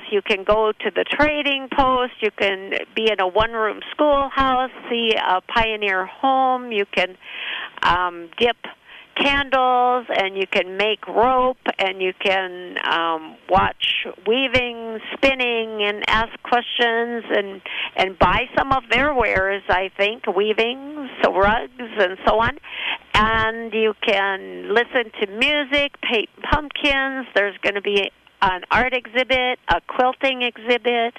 You can go to the trading post. You can be in a one-room schoolhouse, see a pioneer home. You can dip candles, and you can make rope, and you can watch weaving, spinning, and ask questions, and buy some of their wares, I think, weaving, so rugs, and so on. And you can listen to music, paint pumpkins. There's going to be an art exhibit, a quilting exhibit,